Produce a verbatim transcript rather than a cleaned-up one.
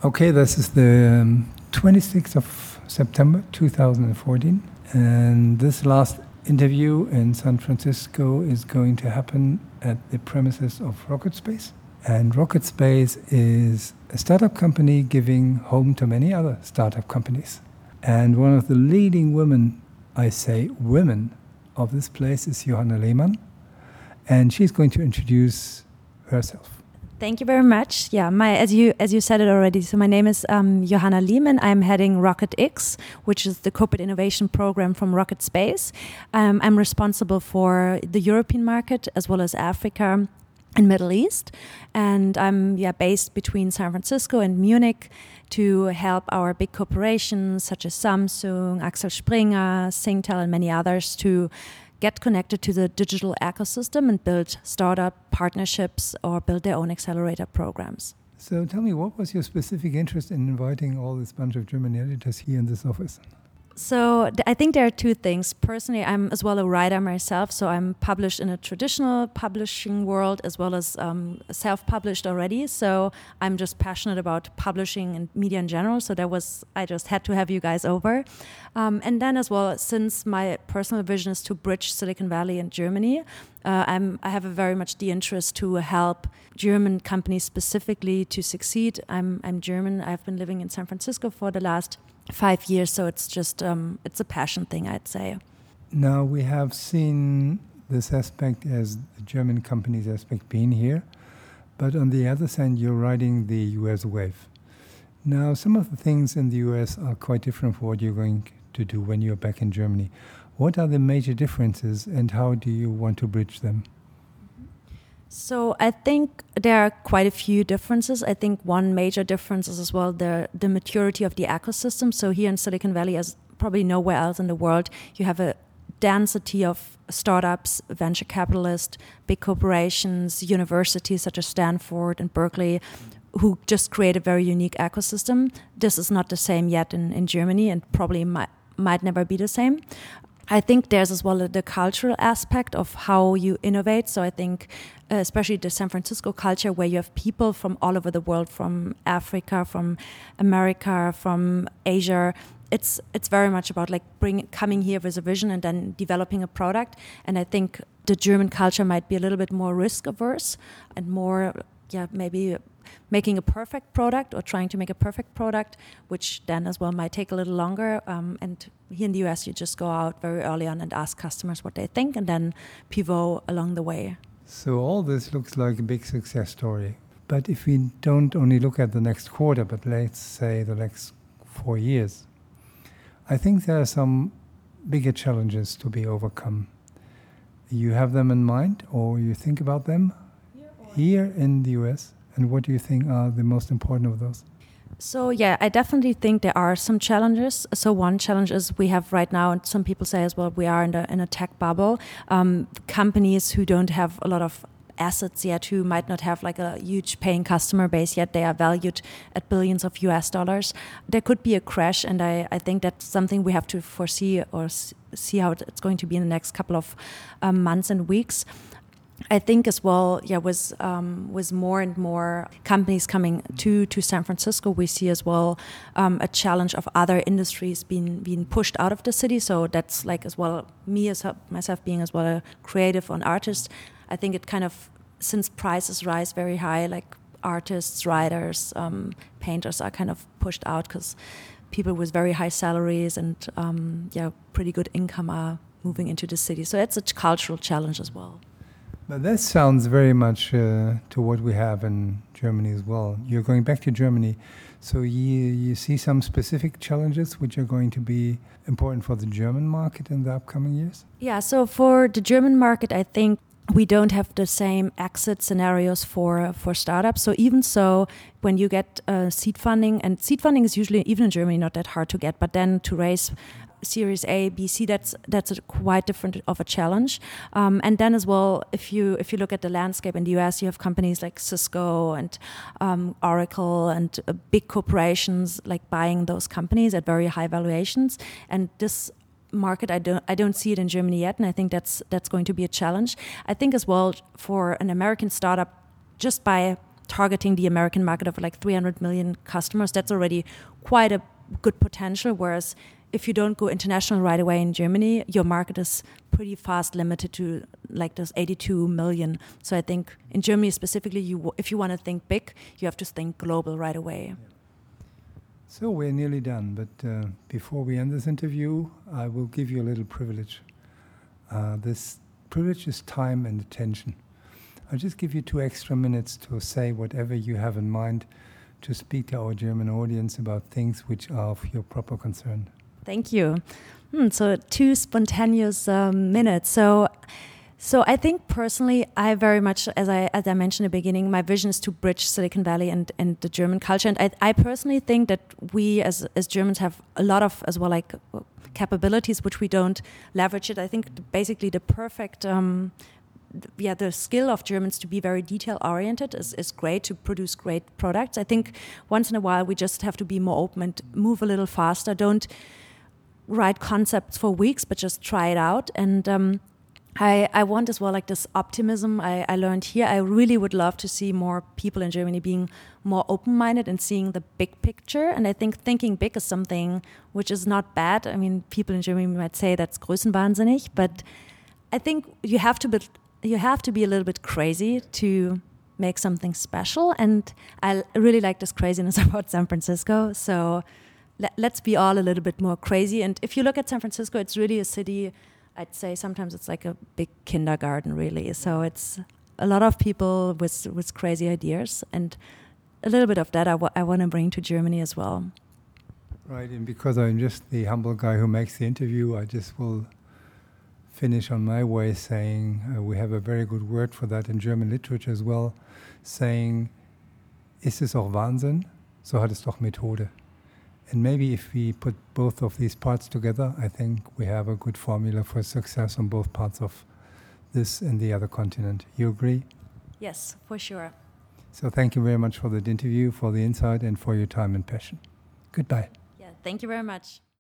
Okay, this is the um, twenty-sixth of September two thousand fourteen, and this last interview in San Francisco is going to happen at the premises of Rocket Space. And Rocket Space is a startup company giving home to many other startup companies. And one of the leading women, I say women, of this place is Johanna Lehmann, and she's going to introduce herself. Thank you very much. Yeah, my as you as you said it already. So my name is um, Johanna Lehmann. I'm heading Rocket X, which is the corporate innovation program from Rocket Space. Um, I'm responsible for the European market as well as Africa and Middle East, and I'm yeah based between San Francisco and Munich to help our big corporations such as Samsung, Axel Springer, Singtel, and many others to get connected to the digital ecosystem and build startup partnerships or build their own accelerator programs. So tell me, what was your specific interest in inviting all this bunch of German editors here in this office? So th- I think there are two things. Personally, I'm as well a writer myself, so I'm published in a traditional publishing world as well as um, self-published already. So I'm just passionate about publishing and media in general. So that was, I just had to have you guys over. Um, and then as well, since my personal vision is to bridge Silicon Valley and Germany, uh, I'm, I have a very much the interest to help German companies specifically to succeed. I'm, I'm German. I've been living in San Francisco for the last five years, so it's just um, it's a passion thing, I'd say. Now we have seen this aspect as the German companies aspect being here, but on the other side you're riding the U S wave. Now some of the things in the U S are quite different from what you're going to do when you're back in Germany. What are the major differences and how do you want to bridge them? So I think there are quite a few differences. I think one major difference is as well the, the maturity of the ecosystem. So here in Silicon Valley, as probably nowhere else in the world, you have a density of startups, venture capitalists, big corporations, universities such as Stanford and Berkeley, who just create a very unique ecosystem. This is not the same yet in, in Germany and probably might, might never be the same. I think there's as well the cultural aspect of how you innovate. So I think uh, especially the San Francisco culture where you have people from all over the world, from Africa, from America, from Asia. It's it's very much about like bring, coming here with a vision and then developing a product. And I think the German culture might be a little bit more risk averse and more, yeah, maybe making a perfect product or trying to make a perfect product, which then as well might take a little longer. Um, and here in the U S, you just go out very early on and ask customers what they think and then pivot along the way. So all this looks like a big success story. But if we don't only look at the next quarter, but let's say the next four years, I think there are some bigger challenges to be overcome. You have them in mind or you think about them here in the U S? And what do you think are the most important of those? So yeah, I definitely think there are some challenges. So one challenge is we have right now, and some people say as well, we are in, the, in a tech bubble. Um, companies who don't have a lot of assets yet, who might not have like a huge paying customer base yet, they are valued at billions of U S dollars. There could be a crash, and I, I think that's something we have to foresee or s- see how it's going to be in the next couple of um, months and weeks. I think as well, yeah, with um, with more and more companies coming to, to San Francisco, we see as well um, a challenge of other industries being being pushed out of the city. So that's like as well me as a, myself being as well a creative and artist. I think it kind of, since prices rise very high, like artists, writers, um, painters are kind of pushed out because people with very high salaries and um, yeah, pretty good income are moving into the city. So it's a cultural challenge as well. But that sounds very much uh, to what we have in Germany as well. You're going back to Germany, so you, you see some specific challenges which are going to be important for the German market in the upcoming years? Yeah, so for the German market, I think we don't have the same exit scenarios for for startups. So even so, when you get uh, seed funding, and seed funding is usually, even in Germany, not that hard to get, but then to raise Series A, B, C, that's that's a quite different of a challenge. Um, and then as well, if you if you look at the landscape in the U S, you have companies like Cisco and um, Oracle and uh, big corporations like buying those companies at very high valuations. And this market, I don't I don't see it in Germany yet, and I think that's that's going to be a challenge. I think as well for an American startup, just by targeting the American market of like three hundred million customers. That's already quite a good potential, whereas if you don't go international right away in Germany, your market is pretty fast limited to like those eighty-two million. So I think in Germany specifically, you if you want to think big, you have to think global right away. Yeah. So we're nearly done, but uh, before we end this interview, I will give you a little privilege. Uh, this privilege is time and attention. I'll just give you two extra minutes to say whatever you have in mind to speak to our German audience about things which are of your proper concern. Thank you. Hmm, so two spontaneous um, minutes. So, so I think personally, I very much, as I as I mentioned in the beginning, my vision is to bridge Silicon Valley and, and the German culture. And I, I personally think that we as as Germans have a lot of as well like capabilities which we don't leverage it. I think basically the perfect. Um, Yeah, the skill of Germans to be very detail-oriented is, is great, to produce great products. I think once in a while we just have to be more open and move a little faster. Don't write concepts for weeks, but just try it out. And um, I, I want as well like this optimism I, I learned here. I really would love to see more people in Germany being more open-minded and seeing the big picture. And I think thinking big is something which is not bad. I mean, people in Germany might say that's größenwahnsinnig, but I think you have to be You have to be a little bit crazy to make something special, and I really like this craziness about San Francisco. So let, let's be all a little bit more crazy. And if you look at San Francisco, it's really a city, I'd say sometimes it's like a big kindergarten, really. So it's a lot of people with with crazy ideas, and a little bit of that I, w- I want to bring to Germany as well. Right, and because I'm just the humble guy who makes the interview, I just will finish on my way saying uh, we have a very good word for that in German literature as well, saying, ist es auch Wahnsinn, so hat es doch Methode. And maybe if we put both of these parts together, I think we have a good formula for success on both parts of this and the other continent. You agree? Yes, for sure. So thank you very much for that interview, for the insight, and for your time and passion. Goodbye. Yeah, thank you very much.